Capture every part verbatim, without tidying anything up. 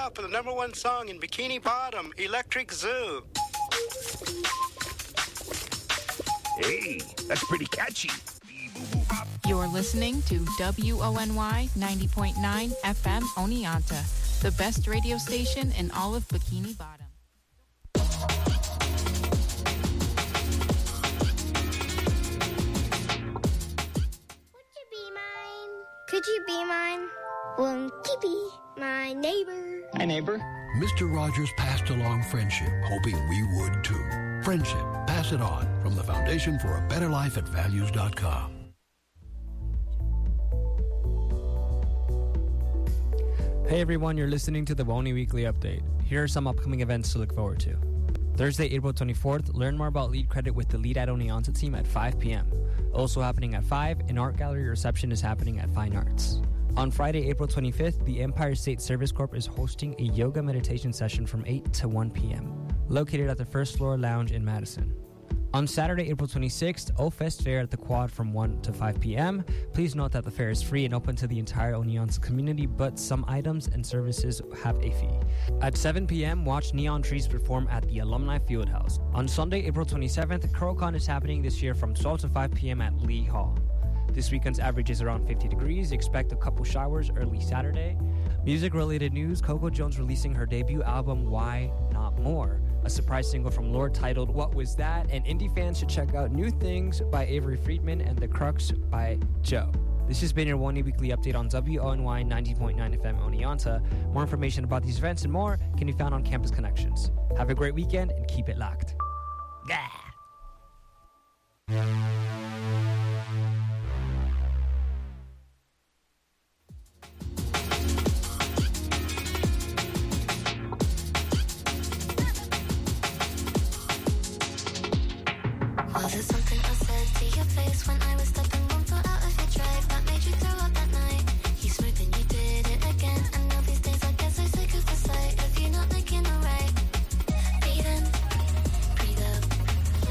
top of the number one song in Bikini Bottom, Electric Zoo. Hey, that's pretty catchy. You're listening to W O N Y ninety point nine F M Oneonta, the best radio station in all of Bikini Bottom. Would you be mine? Could you be mine? Won't you be my neighbor? Hi, neighbor. Mister Rogers passed along friendship, hoping we would too. Friendship, pass it on, from the Foundation for a Better Life at values dot com. Hey everyone, you're listening to the WONY Weekly Update. Here are some upcoming events to look forward to. Thursday, April twenty-fourth, learn more about Lead Credit with the Lead at Oneonta team at five p.m. Also happening at five, an art gallery reception is happening at Fine Arts. On Friday, April twenty-fifth, the Empire State Service Corp is hosting a yoga meditation session from eight to one p.m., located at the First Floor Lounge in Madison. On Saturday, April twenty-sixth, O-Fest Fair at the Quad from one to five p.m. Please note that the fair is free and open to the entire Oneonta community, but some items and services have a fee. At seven p.m., watch Neon Trees perform at the Alumni Fieldhouse. On Sunday, April twenty-seventh, CurlCon is happening this year from twelve to five p.m. at Lee Hall. This weekend's average is around fifty degrees. Expect a couple showers early Saturday. Music-related news, Coco Jones releasing her debut album, Why Not More? A surprise single from Lorde titled What Was That? And indie fans should check out New Things by Avery Friedman and The Crux by Joe. This has been your WONY Weekly Update on W O N Y ninety point nine F M Oneonta. More information about these events and more can be found on Campus Connections. Have a great weekend and keep it locked. Yeah. Was it something I said to your face when I was stepping one foot out of your drive that made you throw up that night? You smoothed and you did it again, and now these days I guess I'm sick of the sight of you not looking alright. Breathe in, breathe out.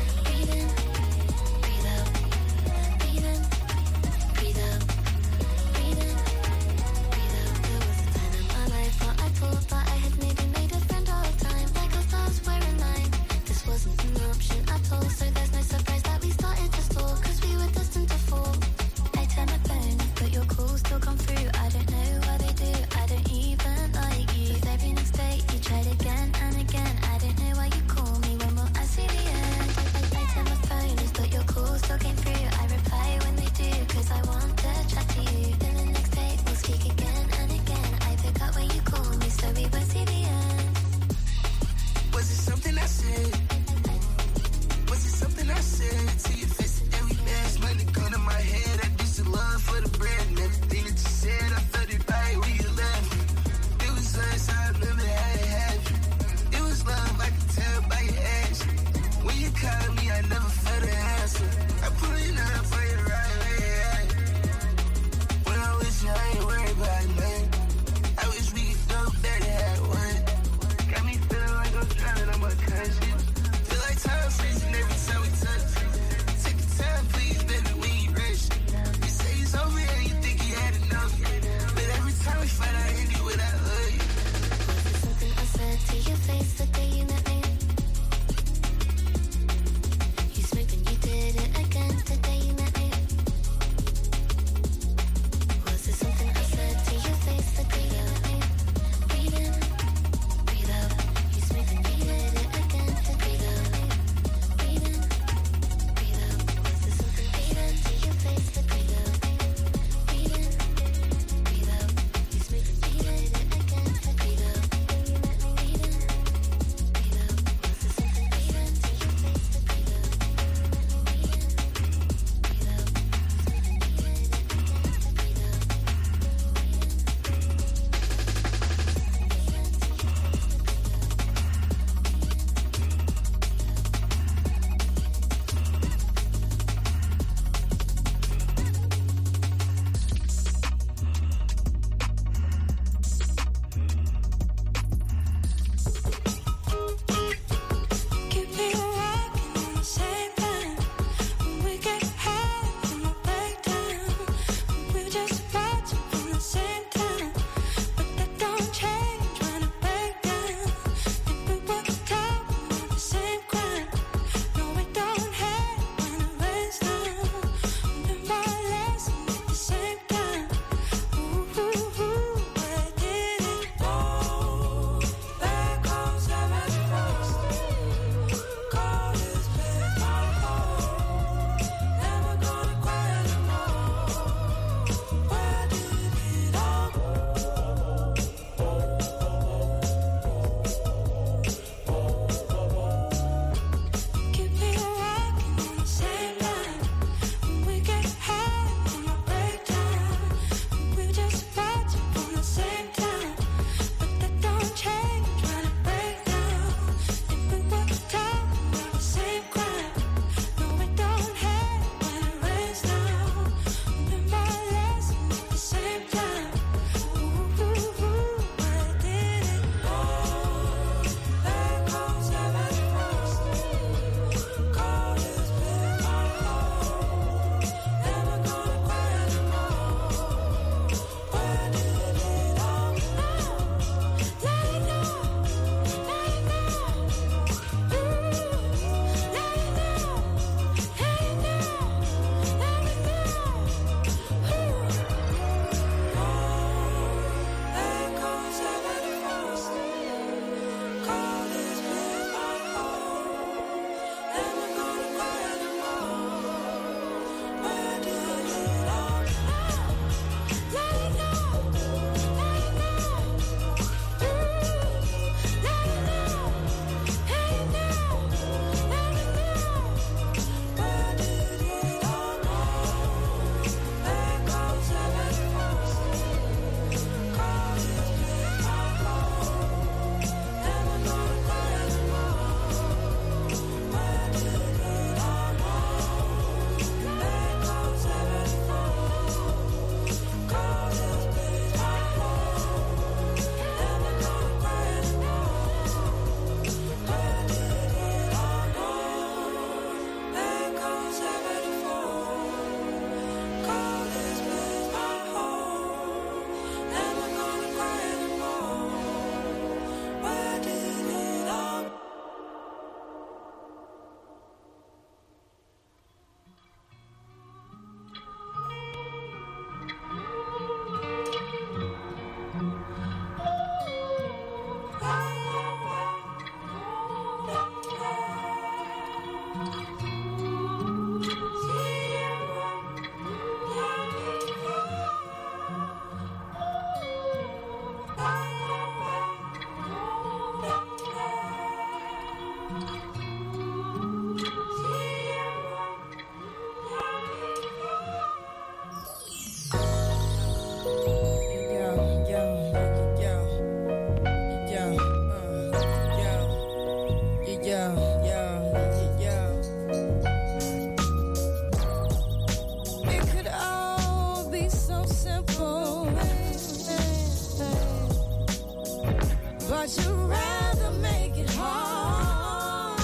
rather make it hard.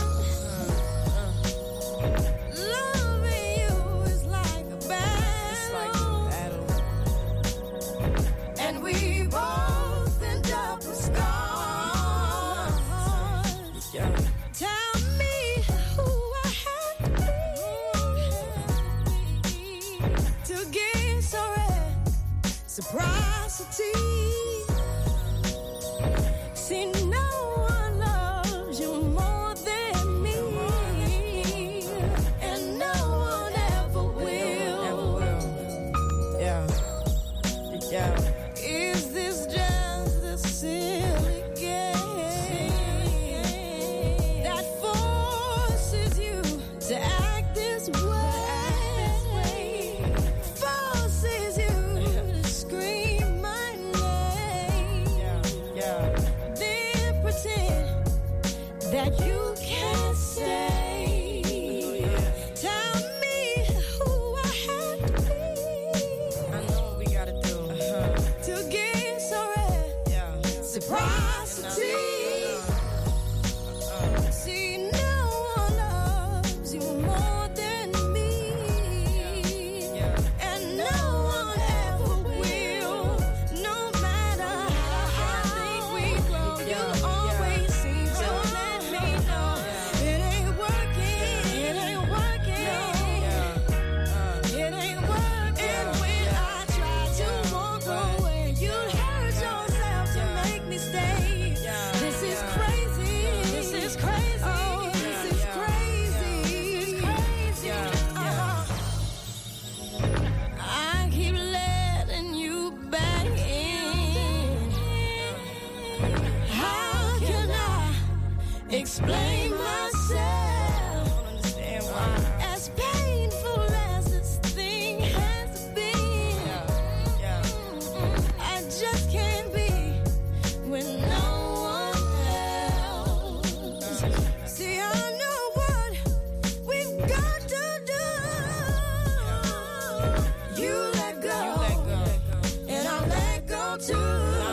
Loving you is like a battle, and we both end up with scars. Tell me who I have to be to get so reciprocity. See, no one loves you more than me, and no one ever will. Yeah, yeah. Is this just a silly game that forces you to act this way? Forces you to scream my name. Then pretend that you can't stay. Tell me who I have to be. I know what we gotta do to get so reciprocity. See, no one loves you more than me, and no one ever will. No matter how I think we grow, you always seem to let me know it ain't working. It ain't working. It ain't working. When I try to walk away, you hurt yourself to make me stay. This is crazy. This is crazy. Oh, this is crazy. This is crazy. Uh-huh. I keep letting you back in. How can I explain myself? As painful as this thing has been, I just can't be with no one else. See, I know what we've got to do. You let go, and I'll let go too.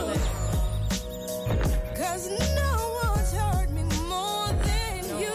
Cause no one's hurt me more than you,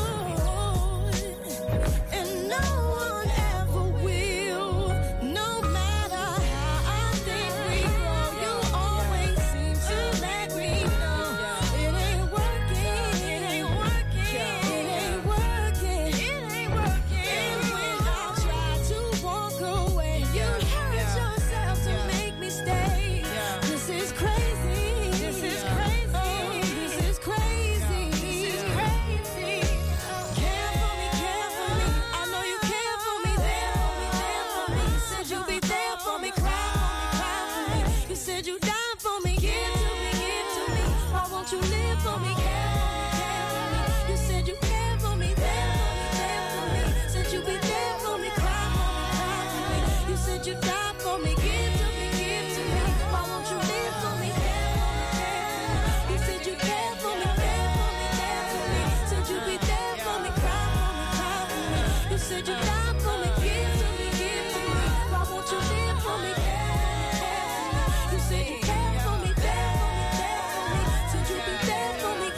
and no one ever will. No matter how I think we grow, you always seem to let me know it ain't working. It ain't working. It ain't working. It ain't working. And when I try to walk away, you hurt yourself to make me stay. This is crazy. This is crazy. Oh, this is crazy. This is crazy. Care for me, care for me. I know you care for me. There for me, there for me. Said you'd be there for me, cry for me, cry for me. You said you died for me, give to me, give to me. Why won't you live for me, care for me, care for me? You said you care for me, there for me, there for me. Said you'd be there for me, cry for me, cry for me. You said you died for me, give to me, give to me. Why won't you live for me, care for me, care for me? You said you care for me, care for me, care for me. Said you'd be there for me, cry for me, cry for me. You said you died for me, give to me, give to me. Why won't you live for me, care for me, care for me? You said you care for me, care for me, care for me. Said you'd be there for me,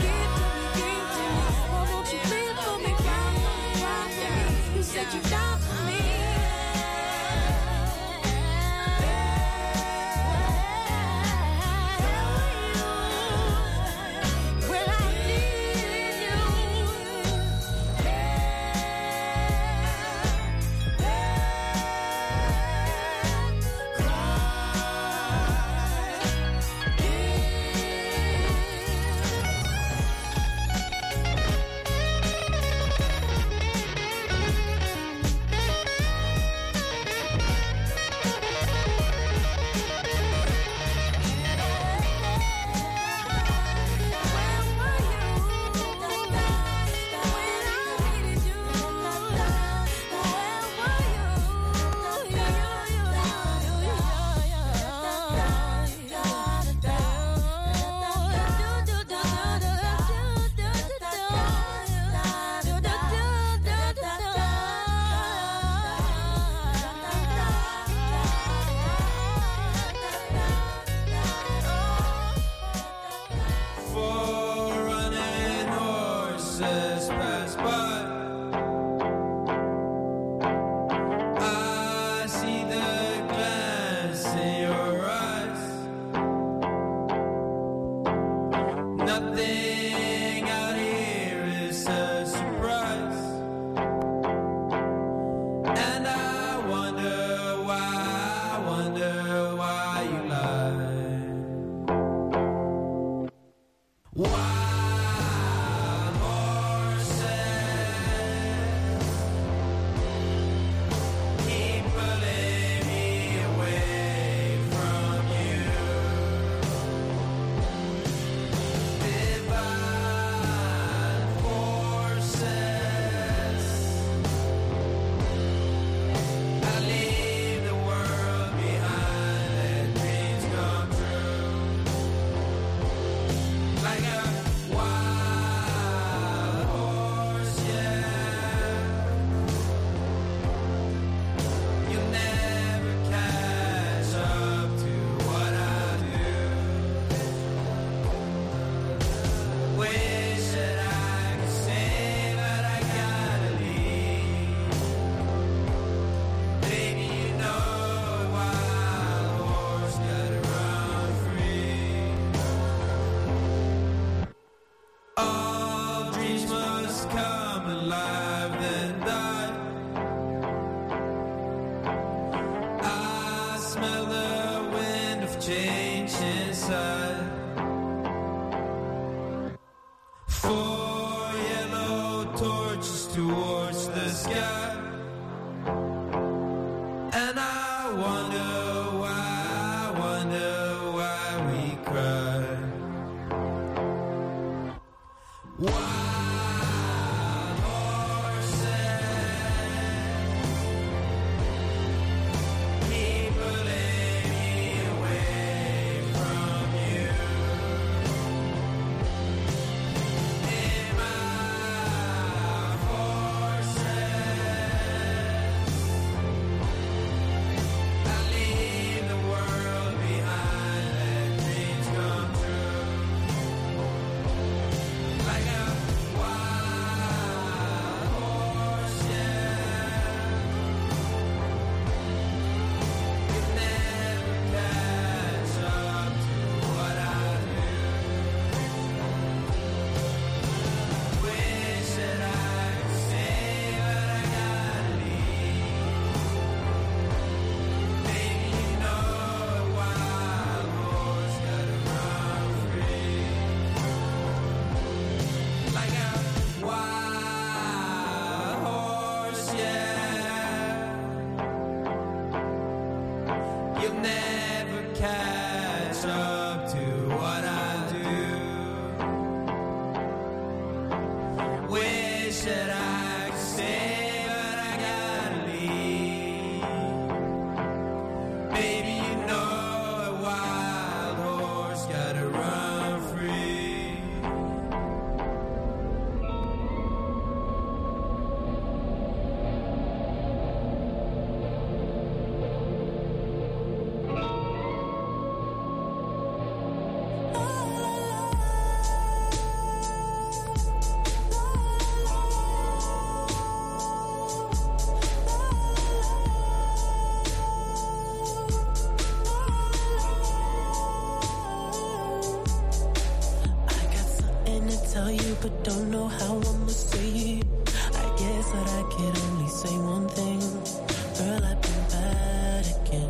but don't know how I'ma say it. I guess that I could only say one thing. Girl, I've been bad again.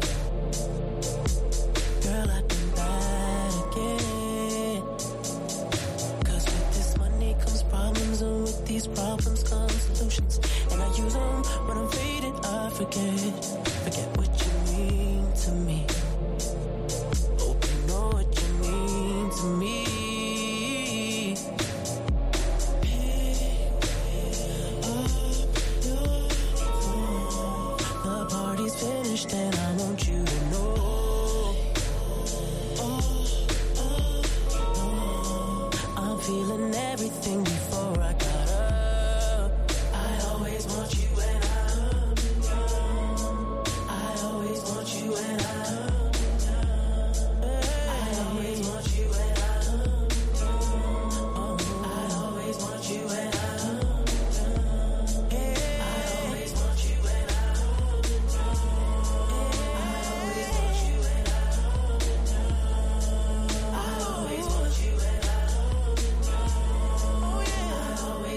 Girl, I've been bad again. Cause with this money comes problems, and with these problems come solutions. And I use them when I'm faded, I forget. Forget what you mean to me. Hope you know what you mean to me. And I want you to know, oh, oh, oh, I'm feeling everything before I got up. I always want you when I'm young. I always want you when I'm young. I always want you when I'm young. Oh, I always want you when I'm young. Hey, I always want you when I'm young.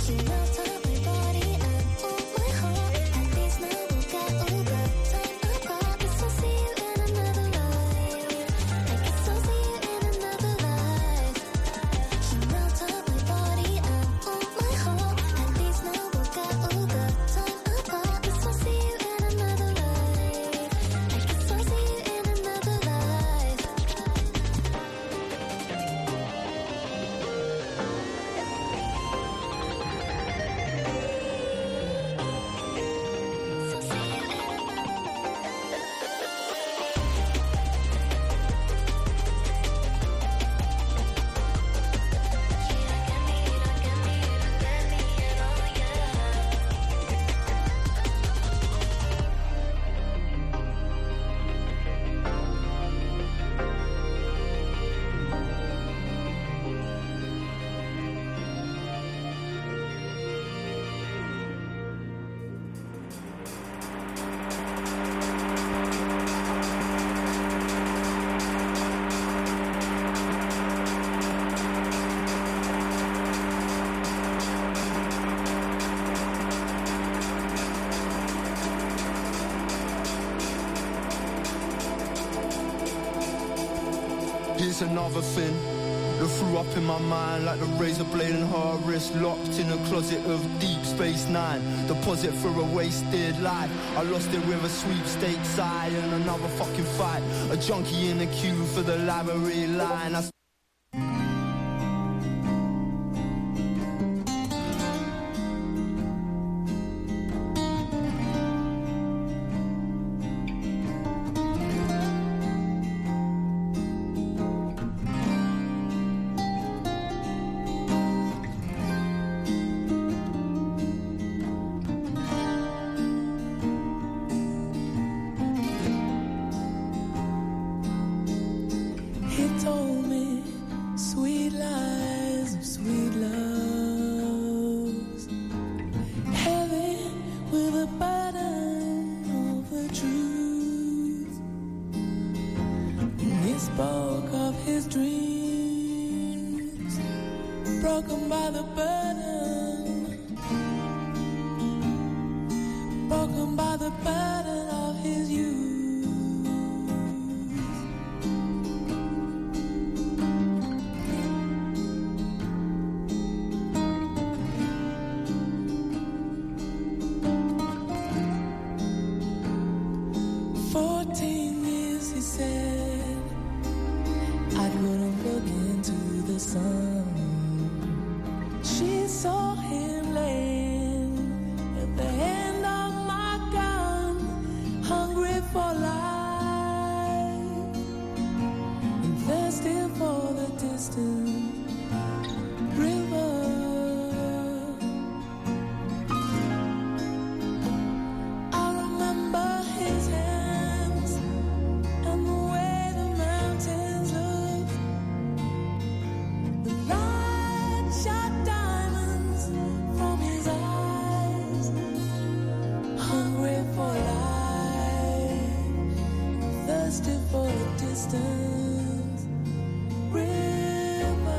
She melts up my body and oh my heart. At least now we'll get all the time apart. Guess I'll see you in another life. I guess I'll see you in another life. She melts up my body and oh my heart. At least now we'll get all the time apart. Guess I'll see you in another life. I guess I'll see you in another life. Here's another thing that threw up in my mind like the razor blade in her wrist, locked in a closet of Deep Space Nine. Deposit for a wasted life. I lost it with a sweepstakes side and another fucking fight. A junkie in the queue for the library line. I He told me sweet lies of sweet loves, heavy with a burden of the truth. And he spoke of his dreams, broken by the burden, broken by the burden of his youth. Fourteen years, he said, I wouldn't look into the sun. She saw him laying at the end of my gun, hungry for life and thirsty for the distant river. I remember his hands and the way the mountains look. The light shot diamonds from his eyes, hungry for life, thirsty for the distant river.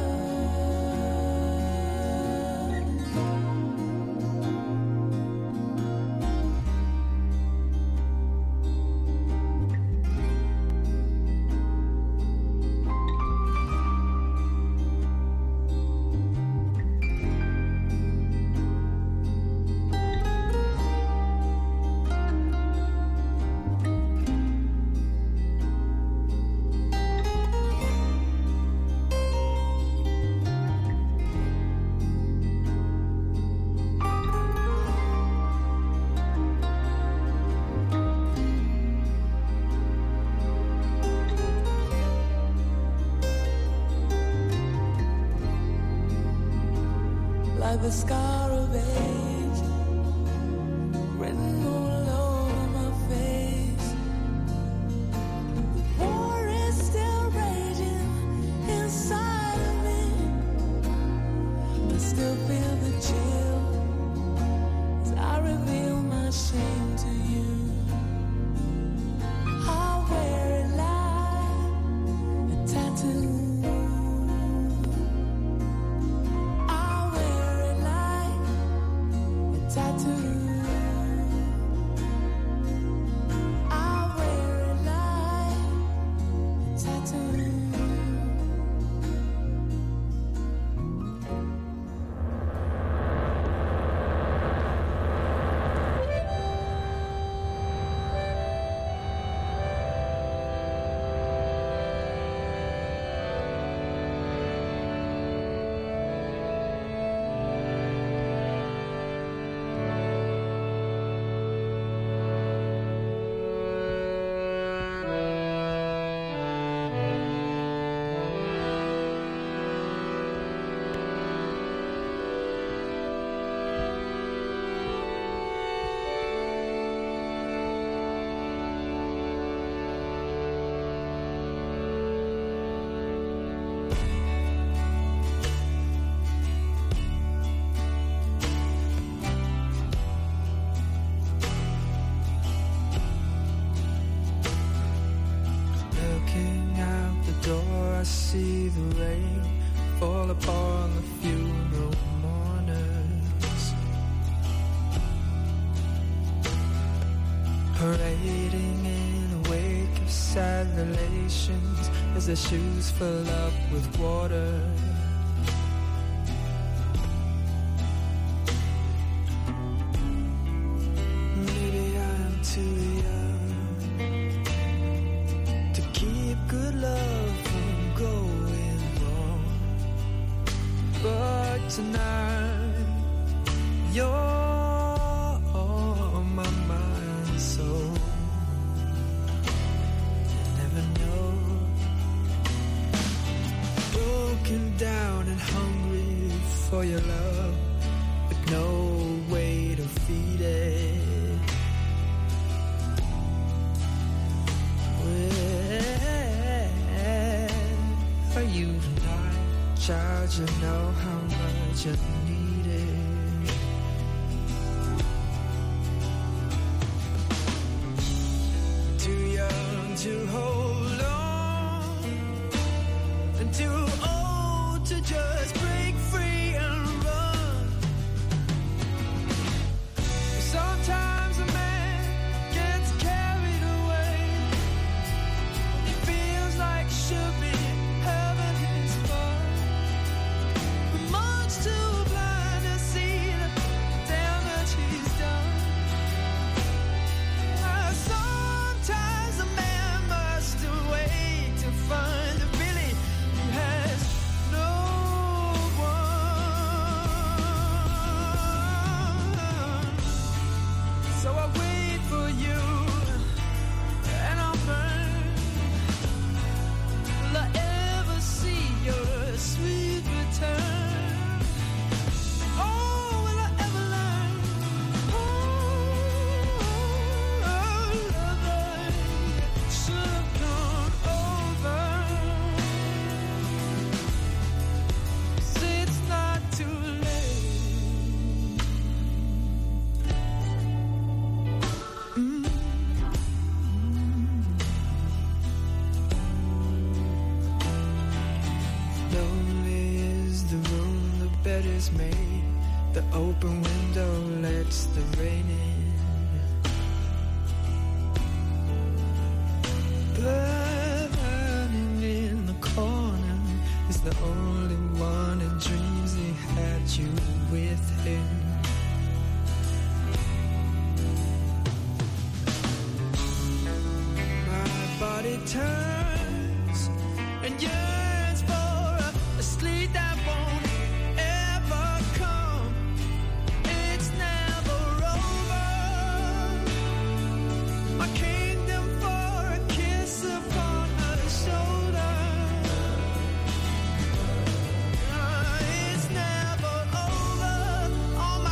Like the scar of age written all over my face. The war is still raging inside of me. I still feel the chill as I reveal my shame to you. I wear it like a tattoo. I wear it like see the rain fall upon the funeral mourners, parading in a wake of sad relations as their shoes fill up with water. Maybe I'm too young to keep good love from going wrong, but tonight you're on my mind, so you never know. Broken down and hungry for your love, with no way to feed it. For you tonight, child, you know how much you need it. Too young to hold on, and too old to just break free and run. Sometimes a man gets carried away, he feels like should be having his fun, but much too blind to see the damage he's done. Uh, Sometimes a man must wait to find the really who has no one. So I wait for you, and I'll burn. Will I ever see your sweet return? Oh, will I ever learn? Oh, lover, should have gone over. 'Cause it's not too late. Mm. Lonely is the room the bed is made, the open window lets the rain in. Burning in the corner is the only one who dreams he had you with him. My body turns and yearns for a, a sleep that won't ever come. It's never over. My kingdom for a kiss upon her shoulder. Uh, It's never over. All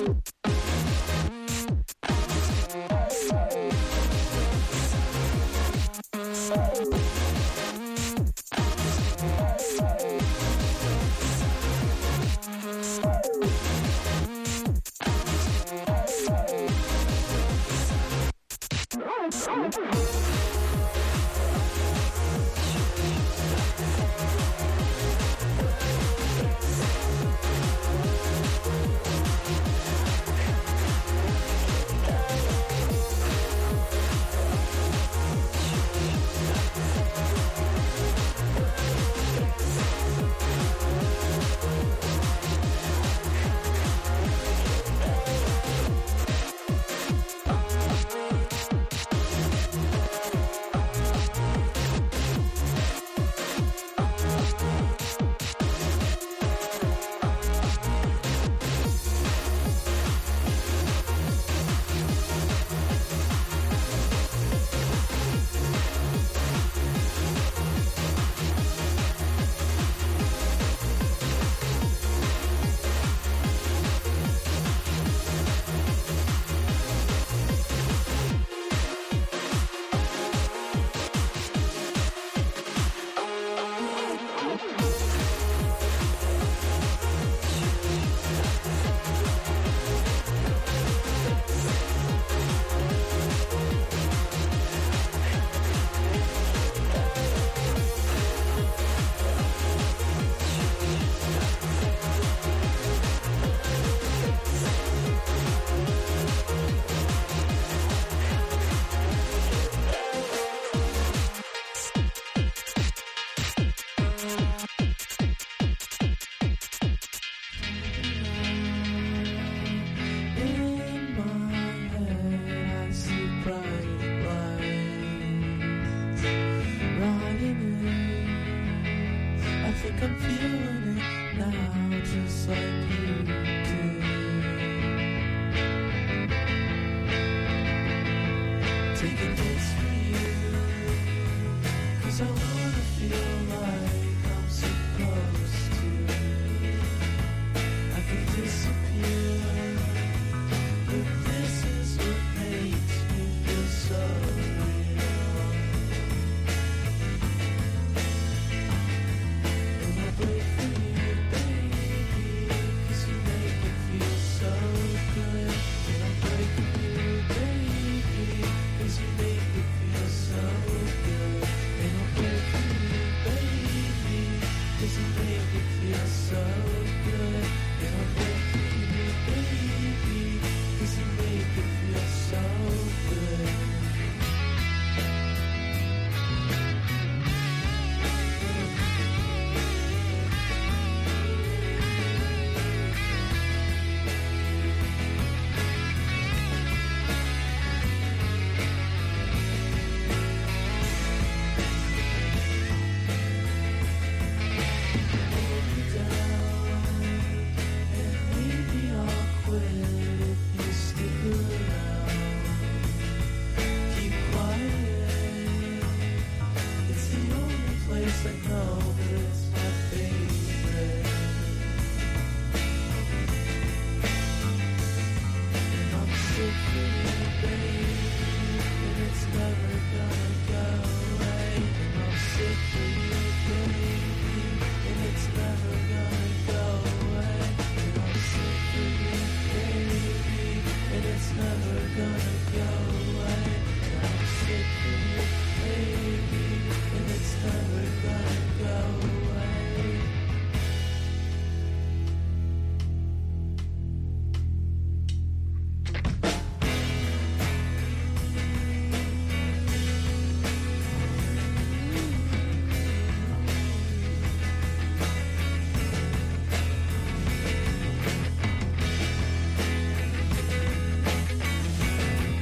Thank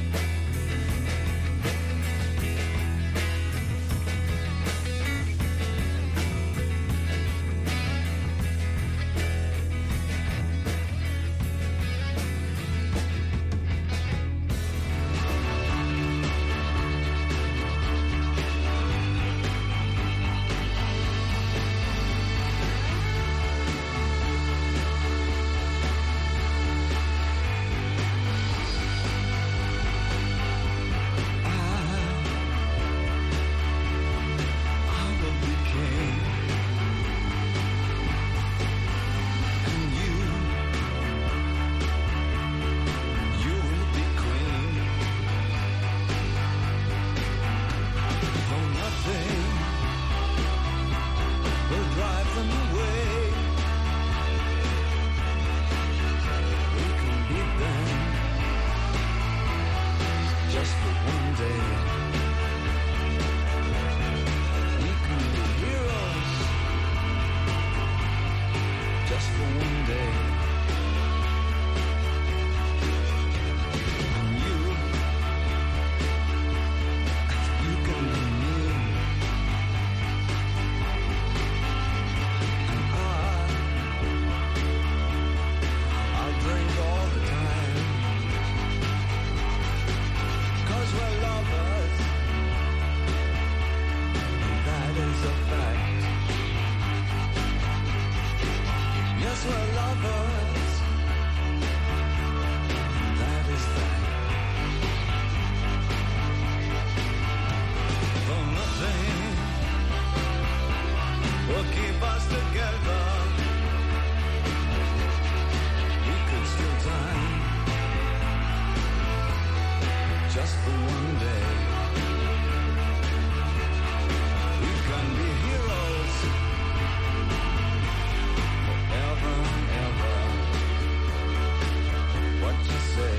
just for one day. We can be heroes forever and ever. What you say?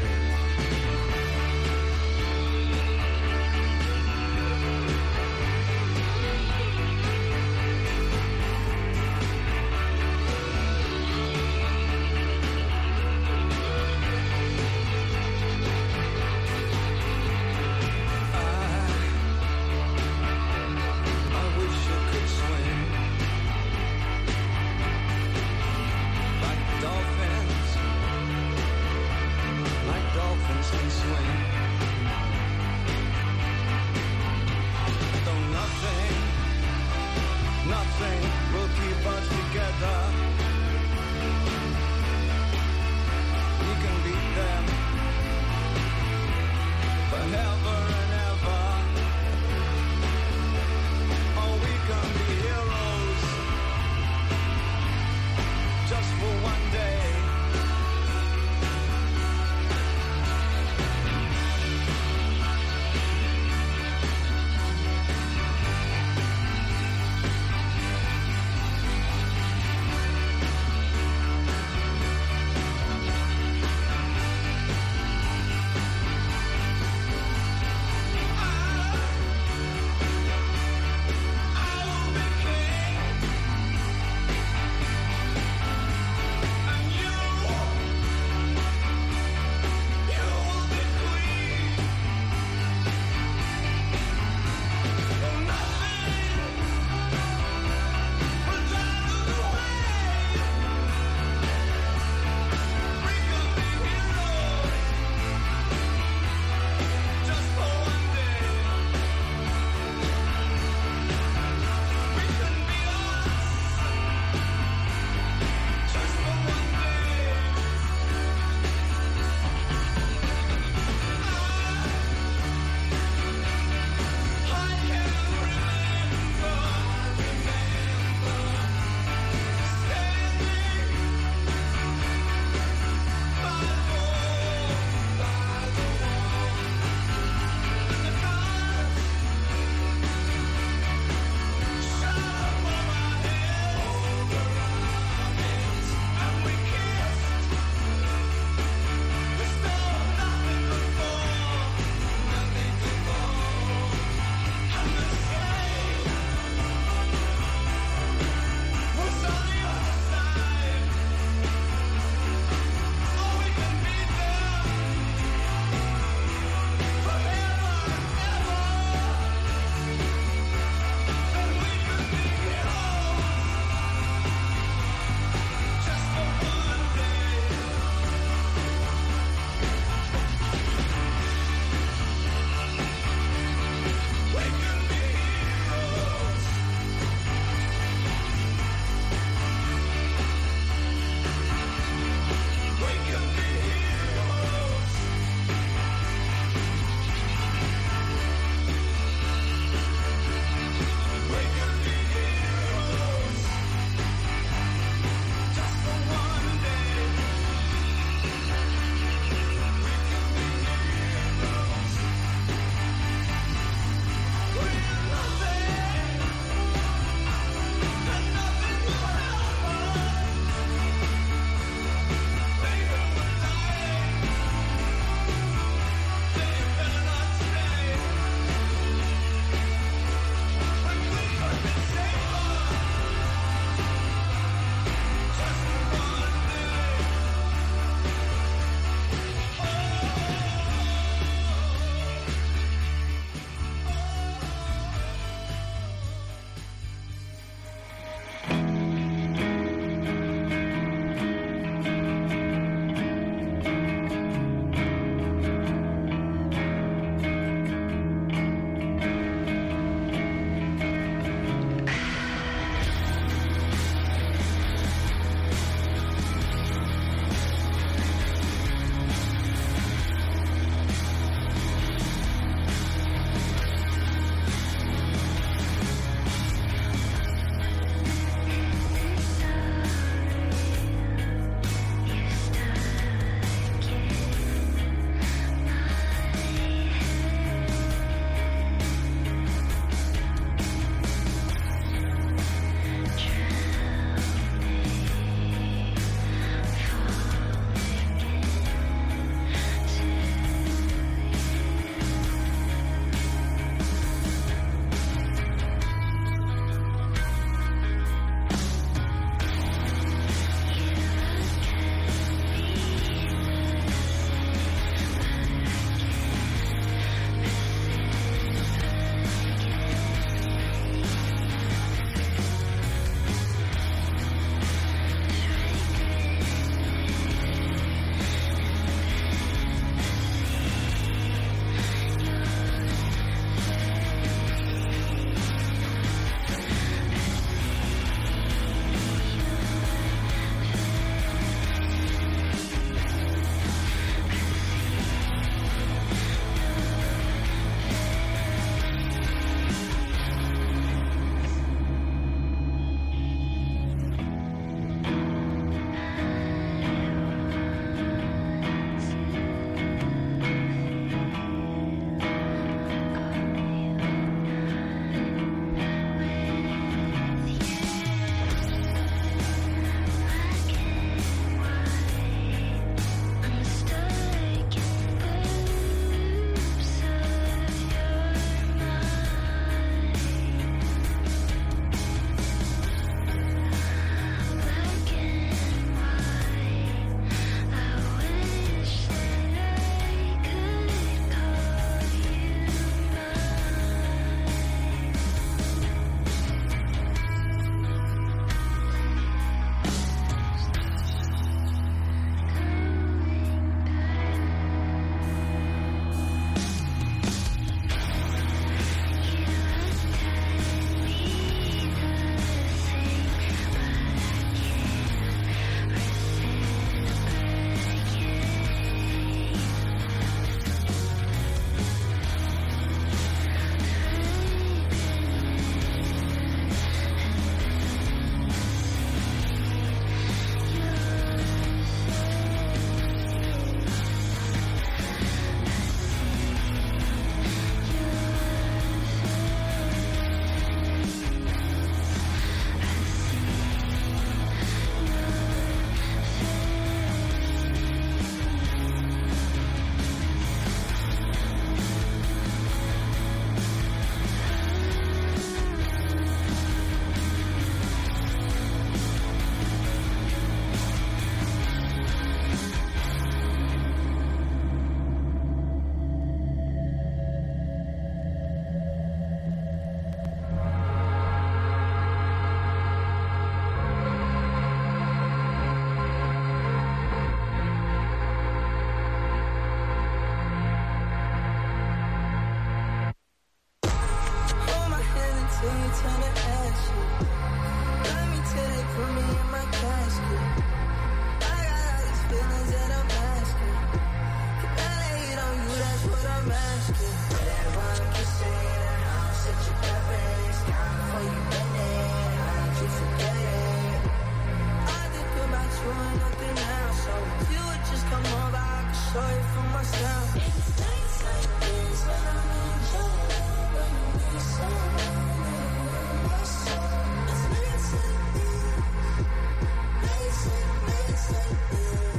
for myself. It's nights like this when I need your love, when I need someone. It's nights like this, nights like, nights like this.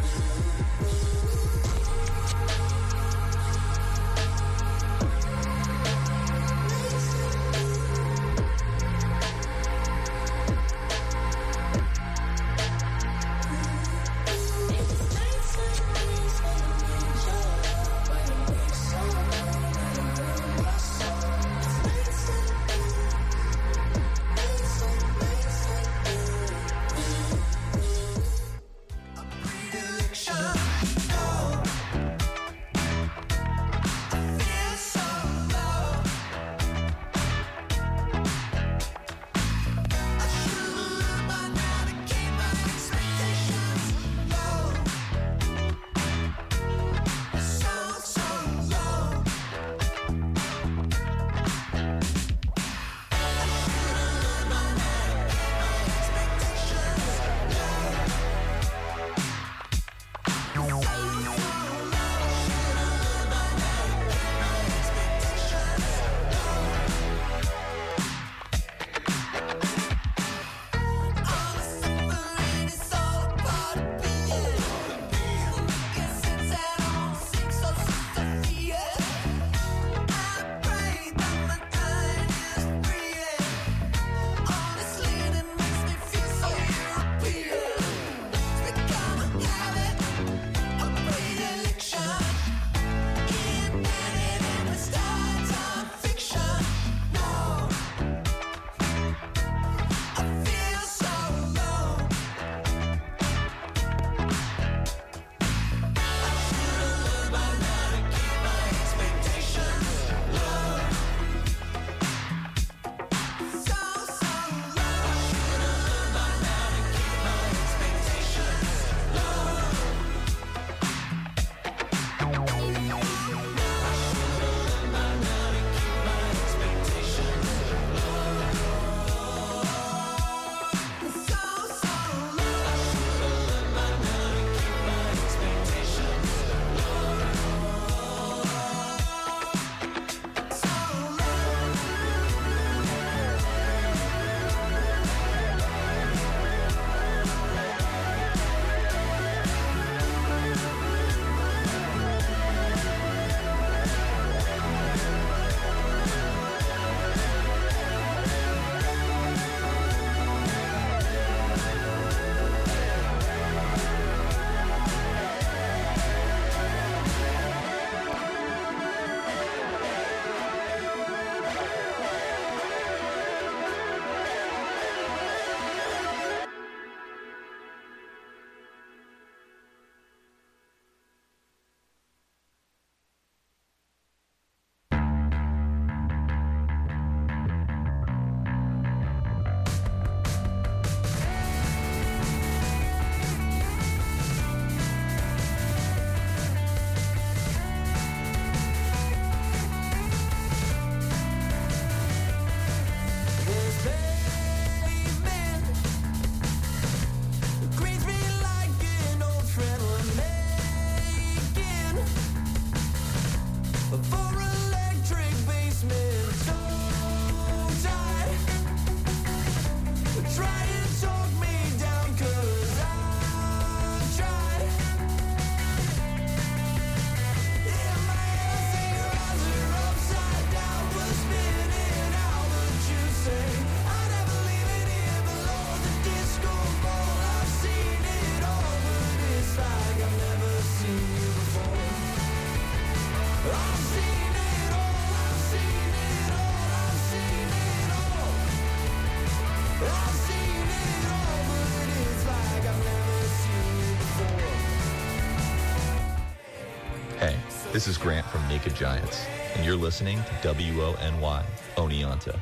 This is Grant from Naked Giants, and you're listening to W O N Y, Oneonta.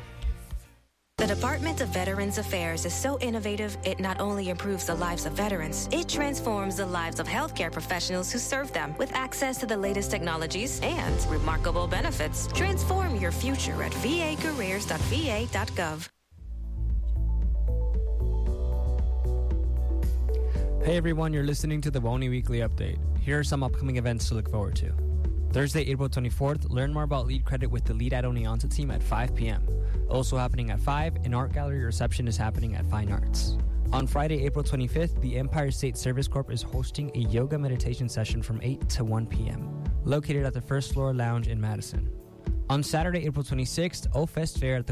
The Department of Veterans Affairs is so innovative, it not only improves the lives of veterans, it transforms the lives of healthcare professionals who serve them with access to the latest technologies and remarkable benefits. Transform your future at v a careers dot v a dot gov. Hey everyone, you're listening to the W O N Y Weekly Update. here are some upcoming events to look forward to. Thursday, April twenty-fourth, learn more about Lead Credit with the Lead at Oneonta team at five p.m. Also happening at five, an art gallery reception is happening at Fine Arts. On Friday, April twenty-fifth, the Empire State Service Corp is hosting a yoga meditation session from eight to one p.m., located at the First Floor Lounge in Madison. On Saturday, April twenty-sixth, O Fest Fair at the